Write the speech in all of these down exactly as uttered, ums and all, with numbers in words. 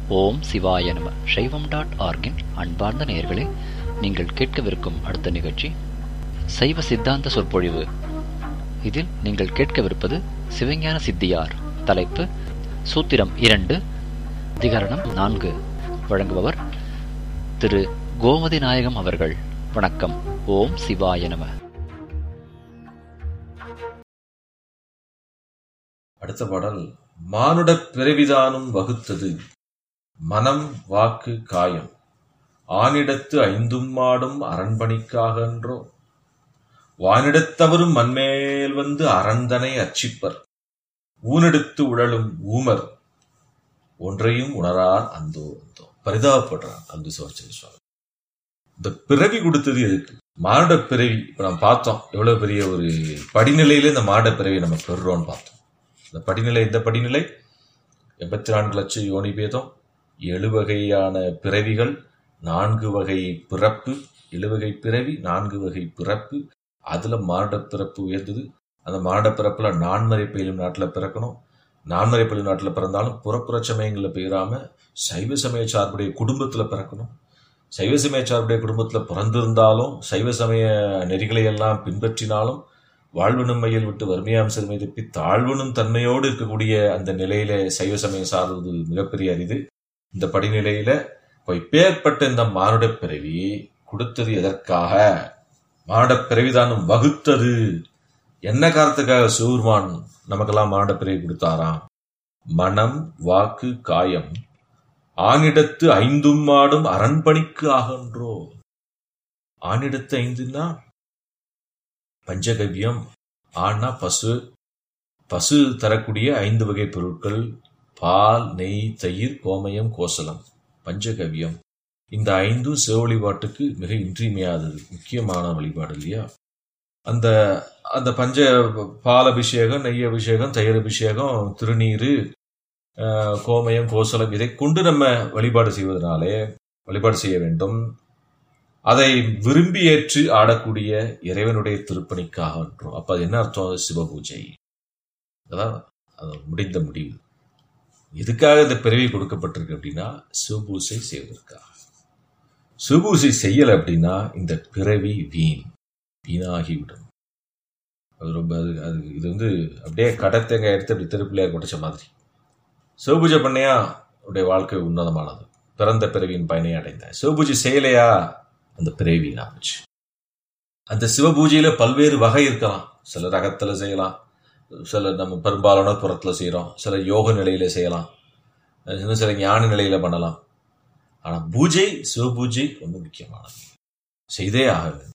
ஓம் சிவாய நம. சைவம் டாட் ஆர்கின் அன்பார்ந்த நேயர்களே, நீங்கள் கேட்கவிருக்கும் அடுத்த நிகழ்ச்சி சைவ சித்தாந்த சொற்பொழிவு. இதில் நீங்கள் கேட்கவிருப்பது சிவஞான சித்தியார். தலைப்பு சூத்திரம் இரண்டு, அதிகரணம் நான்கு. வழங்குபவர் திரு கோமதி நாயகம் அவர்கள். வணக்கம். ஓம் சிவாய நம. அடுத்த பாடல், மானுட பிறவிதானும் வகுத்தது மனம் வாக்கு காயம், ஆனிடத்து ஐந்தும் மாடும் அரண்பணிக்காக என்றோ, வானிடத்தவரும் மண்மேல் வந்து அரண்தனை அச்சிப்பர், ஊனெடுத்து உழலும் ஊமர் ஒன்றையும் உணரார் அந்தோ அந்தோ. பரிதாபப்படுறான் அந்த சோர்ச்சல் சுவாமி. இந்த பிறவி கொடுத்தது எதுக்கு? மானுட பிறவி. இப்ப நம்ம பார்த்தோம் எவ்வளவு பெரிய ஒரு படிநிலையில இந்த மானுட பிறவி நம்ம பெறுறோம்னு பார்த்தோம். இந்த படிநிலை இந்த படிநிலை எண்பத்தி நான்கு லட்சம் யோனி பேதம், ஏழு வகையான பிறவிகள், நான்கு வகை பிறப்பு, எழுவகை பிறவி, நான்கு வகை பிறப்பு. அதுல மானுட பிறப்பு உயர்ந்தது. அந்த மானுட பிறப்புல நான்மறை பயிலும் நாட்டுல பிறக்கணும். நான்மறை பயிலும் நாட்டுல பிறந்தாலும் புறப்புற சமயங்கள்ல பெயராம சைவ சமய சார்புடைய குடும்பத்துல பிறக்கணும். சைவ சமய சார்புடைய குடும்பத்துல பிறந்திருந்தாலும் சைவ சமய நெறிகளை எல்லாம் பின்பற்றினாலும் வாழ்வனும் மையல் விட்டு வறுமையாம் சிறுமை தப்பி தாழ்வனும் தன்மையோடு இருக்கக்கூடிய அந்த நிலையில சைவ சமயம் சார்வது மிகப்பெரிய அரிது. இந்த படிநிலையில இப்பேற்பட்ட இந்த மானுட பிறவி கொடுத்தது எதற்காக? மானுட பிறவிதானும் வகுத்தது என்ன காரணத்துக்காக சிவபெருமான் நமக்கெல்லாம் மானுட பிறவி கொடுத்தாராம்? மனம் வாக்கு காயம், ஆனிடத்து ஐந்தும் மாடும் அரண்பணிக்கு ஆகன்றோ. ஆனிடத்து ஐந்துன்னா பஞ்சகவ்யம். ஆனா பசு, பசு தரக்கூடிய ஐந்து வகை பொருட்கள், பால், நெய், தயிர், கோமயம், கோசலம், பஞ்சகவ்யம். இந்த ஐந்தும் சிவ வழிபாட்டுக்கு மிக இன்றியமையாதது, முக்கியமான வழிபாடு இல்லையா? அந்த அந்த பஞ்ச பால் அபிஷேகம், நெய் அபிஷேகம், தயிர் அபிஷேகம், திருநீரு, கோமயம், கோசலம், இதை கொண்டு நம்ம வழிபாடு செய்வதனாலே வழிபாடு செய்ய வேண்டும். அதை விரும்பி ஏற்று ஆடக்கூடிய இறைவனுடைய திருப்பணிக்காக என்றோம். அப்ப அது என்ன அர்த்தம்? சிவபூஜை. அதான் முடிந்த முடிவு. எதுக்காக இந்த பிறவி கொடுக்கப்பட்டிருக்கு அப்படின்னா சிவபூஜை செய்வதற்காக. சிவபூஜை செய்யல அப்படின்னா இந்த பிறவி வீண் வீணாகிவிடும். அது ரொம்ப அது இது வந்து அப்படியே கடத்தங்க எடுத்து அப்படி திருப்பிள்ளையார் கொடைச்ச மாதிரி. சிவபூஜை பண்ணையா உடைய வாழ்க்கை உன்னதமானது, பிறந்த பிறவியின் பயனை அடைந்த. சிவபூஜை செய்யலையா அந்த பிறவி ஆச்சு. அந்த சிவபூஜையில பல்வேறு வகை இருக்கலாம். சில ரகத்துல செய்யலாம், சில நம்ம பெரும்பாலான புறத்துல செய்யறோம், சில யோக நிலையில செய்யலாம், இன்னும் சில ஞான நிலையில பண்ணலாம். ஆனா பூஜை, சிவபூஜை ரொம்ப முக்கியமானது, செய்தே ஆகுது.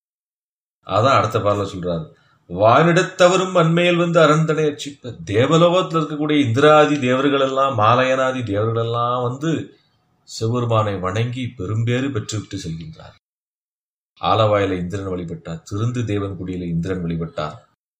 அதான் அடுத்த பாடல சொல்றாரு, வானிடத்தவரும் அண்மையில் வந்து அரண்தனை அச்சிப்ப. தேவலோகத்தில் இருக்கக்கூடிய இந்திராதி தேவர்கள் எல்லாம், மாலயனாதி தேவர்கள் எல்லாம் வந்து சிவபெருமானை வணங்கி பெரும்பேறு பெற்றுவிட்டு செல்கின்றார். ஆலவாயில இந்திரன் வழிபட்டார், திருந்து தேவன் குடியில இந்திரன் வழிபட்டார்,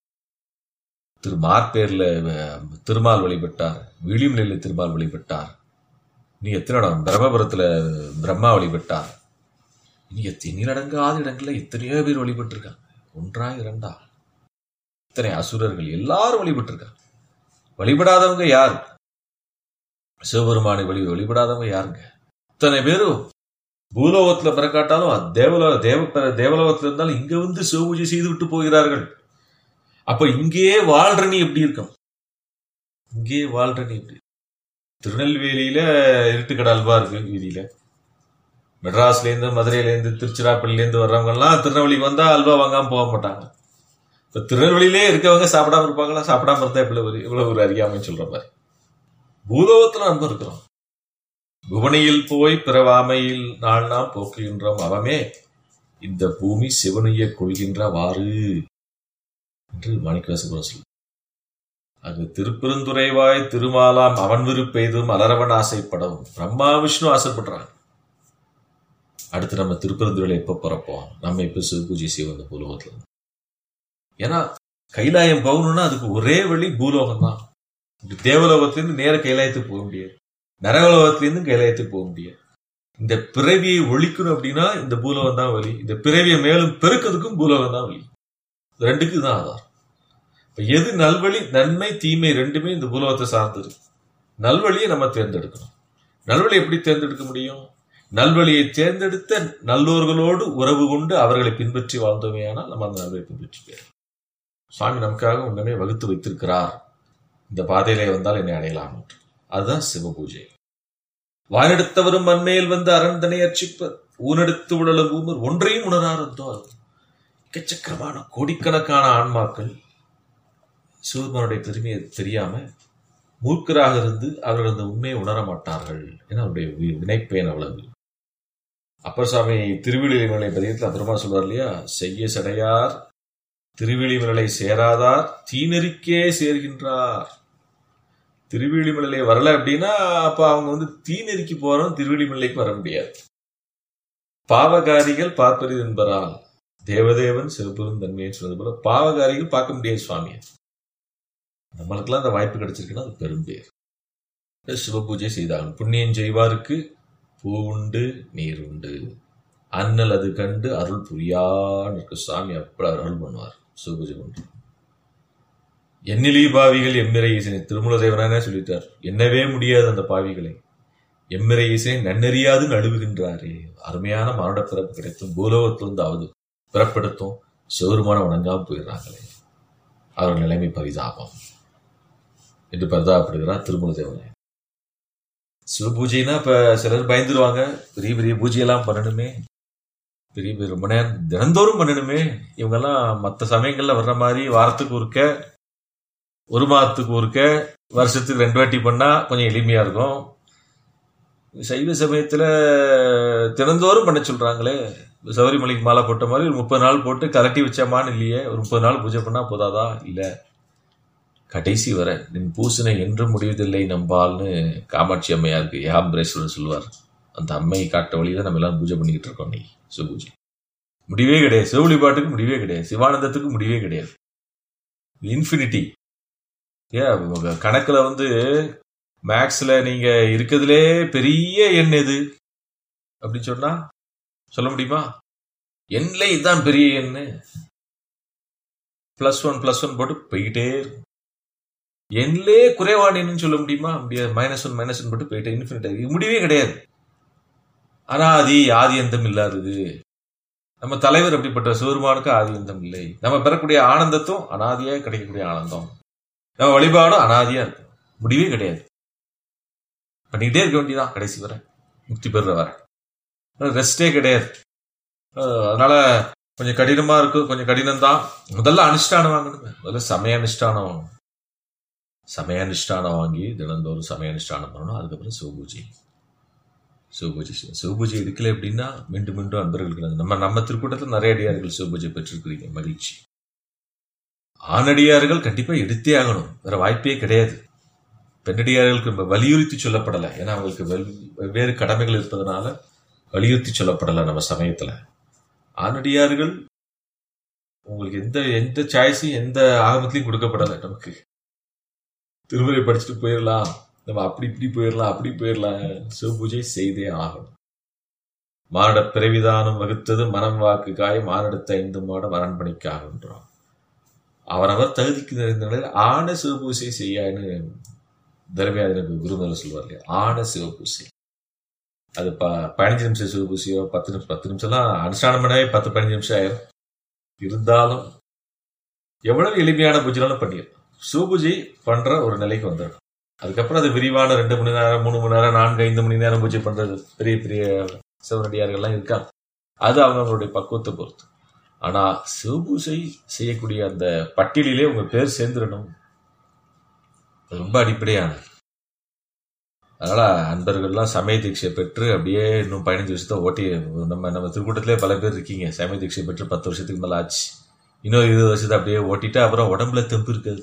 திரு மார்பேர்ல திருமால் வழிபட்டார், விழிமலையில திருமால் வழிபட்டார், நீ எத்தனை இடம் பிரம்மபுரத்துல பிரம்மா வழிபட்டார். இனி எத்தனை அடங்காத இடங்கள்ல எத்தனையோ பேர் வழிபட்டிருக்காங்க. ஒன்றா இரண்டா, இத்தனை அசுரர்கள் எல்லாரும் வழிபட்டிருக்காங்க. வழிபடாதவங்க யார்? சிவபெருமானை வழி வழிபடாதவங்க யாருங்க? இத்தனை பேரும் பூலோகத்துல பிறக்காட்டாலும் தேவலோ தேவ தேவலோகத்துல இருந்தாலும் இங்க வந்து சிவபூஜை செய்து விட்டு போகிறார்கள். அப்ப இங்கேயே வாழ்ற நீ எப்படி இருக்கும்? இங்கேயே வாழ்ற நீ எப்படி? திருநெல்வேலியில இருட்டுக்கடை அல்வா இருக்கு வீதியில. மெட்ராஸ்ல இருந்து, மதுரையில இருந்து, திருச்சிராப்பள்ளியில இருந்து வர்றவங்க எல்லாம் திருநெல்வேலிக்கு வந்தா அல்வா வாங்காம போக மாட்டாங்க. இப்ப திருநெல்வேலியிலே இருக்கவங்க சாப்பிடாம இருப்பாங்களா? சாப்பிடாம இருந்தா இவ்வளவு இவ்வளவு ஒரு அறியாமைன்னு சொல்ற மாதிரி. பூலோகத்துல நம்ம இருக்கிறோம். புவனியில் போய் பிறவாமையில் நாள் நாம் போக்குகின்றோம், அவமே இந்த பூமி சிவனைய கொள்கின்றவாறு என்று மாணிக்கவாசகர் சொல்ல. அங்கு திருப்பெருந்துறைவாய் திருமாலாம் அவன் விருப்பெய்தும் அலரவன் ஆசைப்படவும். பிரம்மா விஷ்ணு ஆசைப்படுறாங்க. அடுத்து நம்ம திருப்பெருந்துறையில எப்ப பிறப்போம்? நம்ம இப்ப சிவபூஜை செய்வோம் இந்த பூலோகத்துல. ஏன்னா கைலாயம் போகணும்னா அதுக்கு ஒரே வழி பூலோகம் தான். தேவலோகத்திலிருந்து நேர கைலாயத்துக்கு போக முடியாது, நரகலோகத்திலிருந்து கைலாயத்துக்கு போக முடியாது. இந்த பிறவியை ஒழிக்கணும் அப்படின்னா இந்த பூலோகம் தான் வழி. இந்த பிறவியை மேலும் பெருக்கிறதுக்கும் பூலோகம் தான் வழி. ரெண்டுக்கு தான் ஆதாரம். எது நல்வழி, நன்மை தீமை ரெண்டுமே இந்த பூலோகத்தை சார்ந்தது. நல்வழியை நம்ம தேர்ந்தெடுக்கணும். நல்வழி எப்படி தேர்ந்தெடுக்க முடியும்? நல்வழியை தேர்ந்தெடுத்த நல்லோர்களோடு உறவு கொண்டு அவர்களை பின்பற்றி வாழ்ந்தோமேயானால் நம்ம அந்த நல்வழியை பின்பற்றி போயிடும். சுவாமி நமக்காக உண்மையே வகுத்து வைத்திருக்கிறார், இந்த பாதையிலே வந்தால் என்னை அடையலாம். அதுதான் சிவ பூஜை. வானெடுத்தவரும் மண்மேல் வந்து அரண்தனை அர்ச்சிப்பர், ஊனெடுத்து உடலும் ஊமர் ஒன்றையும் உணராரந்தோ. எக்கச்சக்கரமான கோடிக்கணக்கான ஆன்மாக்கள் சிவபெருமானுடைய பெருமையை தெரியாம மூர்க்கராக இருந்து அவர்கள் அந்த உண்மையை உணர மாட்டார்கள். ஏன்னா அவருடைய வினைப்பயன் அவ்வளவு. அப்பர் சுவாமி திருவிழிமலை பதியத்தில் அப்புறமா சொல்வார் இல்லையா, செய்ய சடையார் திருவிழிமலை சேராதார் தீநெறிக்கே சேர்கின்றார். திருவிழிமலை வரல அப்படின்னா அப்ப அவங்க வந்து தீநெறிக்கு போறோம், திருவிழிமலைக்கு வர முடியாது. பாவகாரிகள் பார்ப்பது என்பதால் தேவதேவன் சிவபெரும் தன்மையை சொன்னது போல பாவகாரிகள் பார்க்க முடியாது சுவாமியை. நம்மளுக்கெல்லாம் அந்த வாய்ப்பு கிடைச்சிருக்குன்னா அது பெரும்பேர். சிவ பூஜை செய்தாங்க. புண்ணியம் செய்வாருக்கு பூ உண்டு நீர் உண்டு, அண்ணல் அது கண்டு அருள் புரியான்னு இருக்க சுவாமி அப்படி அருள் பண்ணுவார். சிவபூஜை பண்ற எண்ணிலி பாவிகள் எம்மிரை ஈசனை திருமூல தேவனானே சொல்லிட்டார். என்னவே முடியாது அந்த பாவிகளை, எம்மிரை ஈசனை நன்னறியாது நடுவுகின்றாரே. அருமையான மரண பிறப்பு கிடைத்தும் பூலோகத்தில் வந்து அவது பிறப்பெடுத்தும் சிவருமான வணங்காம போயிடுறாங்களே, அவர் நிலைமை பரிதாபம் என்று பரிதாபப்படுகிறார் திருமூல தேவனை. சிவ பூஜைனா இப்ப சிலர் பயந்துருவாங்க, பெரிய பெரிய பூஜையெல்லாம் பண்ணணுமே, பெரிய பெரிய ரொம்ப நேரம் தினந்தோறும் பண்ணணுமே. இவங்கெல்லாம் மற்ற சமயங்கள்ல வர்ற மாதிரி வாரத்துக்கு ஒருக்க, ஒரு மாதத்துக்கு ஒருக்க, வருஷத்துக்கு ரெண்டு வாட்டி பண்ணா கொஞ்சம் எளிமையா இருக்கும். சைவ சமயத்துல தினந்தோறும் பண்ண சொல்றாங்களே, சபரிமலைக்கு மாலை போட்ட மாதிரி ஒரு முப்பது நாள் போட்டு கலட்டி வச்சமான்னு இல்லையே. ஒரு முப்பது நாள் பூஜை பண்ணா போதாதா? இல்ல, கடைசி வர நின் பூசனை என்றும் முடிவதில்லை நம்பால்னு காமாட்சி அம்மையாருக்கு ஏகாம்பரேஸ்வரர் சொல்லுவார். அந்த அம்மை காட்ட வழியில நம்ம எல்லாம் பூஜை பண்ணிக்கிட்டு இருக்கோம். நீ சிவ பூஜை முடிவே கிடையாது, சிவ வழிபாட்டுக்கு முடிவே கிடையாது, சிவானந்தத்துக்கு முடிவே கிடையாது. இன்ஃபினிட்டி. ஏன் கணக்குல வந்து மேக்ஸ்ல நீங்க இருக்கிறதுலே பெரிய எண் எது அப்படின்னு சொன்னா சொல்ல முடியுமா? எண்ணிலே இதுதான் பெரிய எண்ணு. பிளஸ் ஒன் பிளஸ் ஒன் போட்டு போய்கிட்டே இருக்கும். எண்ணிலே குறைவான எண்ணு சொல்ல முடியுமா? முடியாது. மைனஸ் ஒன் மைனஸ் ஒன் போட்டு போயிட்டே இன்ஃபினிட்டி. முடிவே கிடையாது. அனாதி ஆதி அந்தம் இல்லாதது. நம்ம தலைவர் அப்படிப்பட்ட சிவருமானுக்கு ஆதி அந்தம் இல்லை. நம்ம பெறக்கூடிய ஆனந்தத்தும் அனாதியா கிடைக்கக்கூடிய ஆனந்தம். நம்ம வழிபாடும் அனாதியா இருக்கும், முடிவே கிடையாது. பண்ணிக்கிட்டே இருக்க வேண்டியதான் கடைசி வரை, முக்தி பெறுற வரை. ரெஸ்டே கிடையாது. அதனால கொஞ்சம் கடினமா இருக்கும், கொஞ்சம் கடினம் தான். முதல்ல அனுஷ்டானம் வாங்கணும். முதல்ல சமய அனுஷ்டானம் வாங்கணும். சமய அனுஷ்டானம் வாங்கி தினந்தோறும் சமய அனுஷ்டானம் பண்ணணும். அதுக்கப்புறம் சிவபூஜை சிவபூஜை சிவபூஜை எடுக்கல அப்படின்னா மீண்டும் மீண்டும் அன்பர்களுக்கு நம்ம நம்ம திருக்கூட்டத்தில் நிறைய அடியார்கள் சிவபூஜை பெற்றிருக்கிறீங்க, மகிழ்ச்சி. ஆணடியார்கள் கண்டிப்பா எடுத்தே ஆகணும், வேற வாய்ப்பே கிடையாது. பெண்ணடியார்களுக்கு வலியுறுத்தி சொல்லப்படலை, ஏன்னா அவங்களுக்கு வெவ்வேறு கடமைகள் இருப்பதனால வலியுறுத்தி சொல்லப்படலை நம்ம சமயத்துல. ஆணடியார்கள் உங்களுக்கு எந்த எந்த சாய்ஸும் எந்த ஆகமத்திலையும் கொடுக்கப்படலை. நமக்கு திருமுறை படிச்சுட்டு போயிடலாம், நம்ம அப்படி இப்படி போயிடலாம் அப்படி போயிடலாம். சிவபூஜை செய்தே ஆகணும். மானிட பிறவிதானம் வகுத்தது மனம் வாக்கு காயம் மானிடத்த ஐந்து மாடம் அரண்மனைக்கு ஆகின்றோம். அவரவர் தகுதிக்கு நிறைந்த நிலையில் ஆன சிவபூசை செய்யான்னு தர்மயாதின குருமல சொல்வார் இல்லையா, ஆன சிவபூசை. அது ப பதினஞ்சு நிமிஷம் சிவபூசையோ பத்து நிமிஷம் பத்து நிமிஷம்லாம் அனுஷ்டானம் பண்ணவே பத்து பதினஞ்சு நிமிஷம் ஆயிரும். இருந்தாலும் எவ்வளவு எளிமையான பூஜைனாலும் பண்ணிடும். சிவபூஜை பண்ற ஒரு நிலைக்கு வந்துடும். அதுக்கப்புறம் அது விரிவான ரெண்டு மணி நேரம் மூணு மணி நேரம் நான்கு ஐந்து மணி நேரம் பூஜை பண்றது பெரிய பெரிய சிவனடியார்கள்லாம் இருக்காங்க. அது அவங்களுடைய பக்குவத்தை பொறுத்து. ஆனா சிவபூஜை செய்யக்கூடிய அந்த பட்டியலிலே உங்க பேர் சேர்ந்துடணும். அது ரொம்ப அடிப்படையானது. அதனால அன்பர்கள்லாம் சமய தீட்சை பெற்று அப்படியே இன்னும் பதினஞ்சு வருஷத்தை ஓட்டி, நம்ம நம்ம திருக்கூட்டத்திலே பல பேர் இருக்கீங்க சமய தீட்சை பெற்று பத்து வருஷத்துக்கு மேல ஆச்சு. இன்னும் இருபது வருஷத்தை அப்படியே ஓட்டிட்டு அப்புறம் உடம்புல தெம்பு இருக்காது.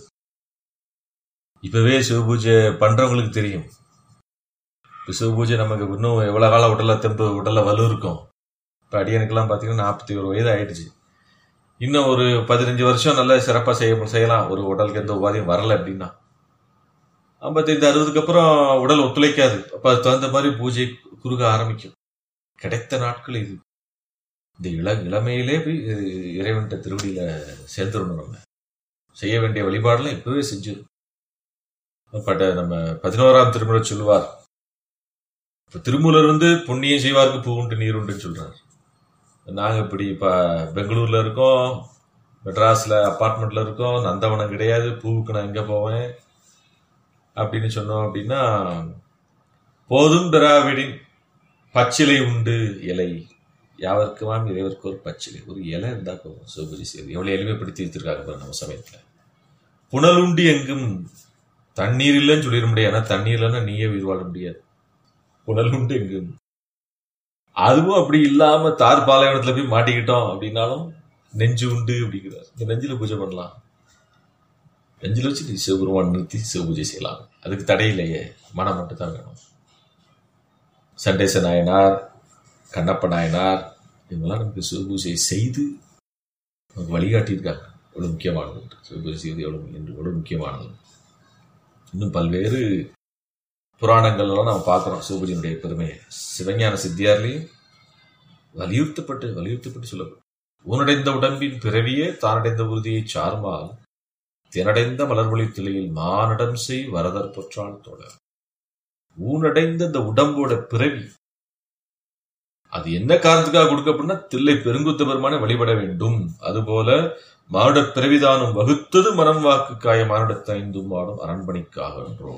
இப்பவே சிவபூஜை பண்றவங்களுக்கு தெரியும். இப்போ சிவபூஜை நமக்கு இன்னும் எவ்வளவு காலம் உடல்ல தெம்பு உடல்ல வலு இருக்கும். இப்போ அடியனுக்கெல்லாம் பார்த்தீங்கன்னா நாற்பத்தி ஒரு வயது ஆயிடுச்சு. இன்னும் ஒரு பதினஞ்சு வருஷம் நல்லா சிறப்பாக செய்ய செய்யலாம். ஒரு உடலுக்கு எந்த உபாதையும் வரல அப்படின்னா ஐம்பத்தைந்து அறுபதுக்கு அப்புறம் உடல் ஒத்துழைக்காது. அப்போ அது தகுந்த மாதிரி பூஜை குறுக ஆரம்பிக்கும். கிடைத்த நாட்கள் இது. இந்த இள இளமையிலே போய் இறைவன்கிட்ட திருவடியில சேர்ந்துடணும். நம்ம செய்ய வேண்டிய வழிபாடுலாம் இப்பவே செஞ்சிடும். பட் நம்ம பதினோராம் திருமுறை சொல்லுவார், இப்ப திருமூலர் வந்து புண்ணியம் செய்வார்க்கு பூ உண்டு நீர் உண்டுன்னு சொல்றாரு. நாங்க இப்படி இப்ப பெங்களூர்ல இருக்கோம், மெட்ராஸ்ல அப்பார்ட்மெண்ட்ல இருக்கோம், நந்தவனம் கிடையாது, பூவுக்கு நான் எங்க போவேன் அப்படின்னு சொன்னோம் அப்படின்னா, போதும் பெறாவிடின் பச்சிலை உண்டு இலை யாவர்க்குமாம் இறைவருக்கு ஒரு பச்சிலை, ஒரு இலை இருந்தா போதும் சிவபூஜை செய்வது. எவ்வளவு எளிமைப்படுத்தி வச்சிருக்காங்க நம்ம சமயத்துல. புனலுண்டு எங்கும் தண்ணீர் இல்லைன்னு சொல்லிட முடியாது, ஏன்னா தண்ணீர் இல்லைன்னா நீயே உயிர் வாழ முடியாது. புனலுண்டு எங்கும், அதுவும் அப்படி இல்லாம தார் பாலைவனத்துல போய் மாட்டிக்கிட்டோம் அப்படின்னாலும் நெஞ்சு உண்டு அப்படிங்கிறார். இந்த நெஞ்சில பூஜை பண்ணலாம், நெஞ்சில வச்சு நீ சிவபெருமான் நிறுத்தி சிவபூஜை செய்யலாம். அதுக்கு தடையிலேயே மனம் மட்டும் தான் வேணும். சண்டேச நாயனார், கண்ணப்ப நாயனார் இவங்கெல்லாம் நமக்கு சிவபூஜை செய்து நமக்கு வழிகாட்டியிருக்காங்க. எவ்வளவு முக்கியமானது சிவபூஜை செய்வது, எவ்வளவு என்று எவ்வளவு முக்கியமானது. இன்னும் பல்வேறு புராணங்கள்லாம் நம்ம பார்க்கிறோம் சிவபூஜையினுடைய பெருமையை. சிவஞான சித்தியார்லையும் வலியுறுத்தப்பட்டு வலியுறுத்தப்பட்டு சொல்லப்படும். ஊனடைந்த உடம்பின் பிறவியே தானடைந்த உறுதியை சார்மால் தினடைந்த மலர்மொழி திளையில் மானடம் செய் வரதர் பொற்றால் தொடர். ஊனடைந்த இந்த உடம்போட பிறவி அது என்ன காரணத்துக்காக கொடுக்கப்படனா, தில்லை பெருங்குத்த பெருமானை வழிபட வேண்டும். அதுபோல மானுட பிறவிதானும் வகுத்தது மனம் வாக்கு காய மானுடத்த ஐந்தும் வாடும் அரண்மனைக்காக என்றோ.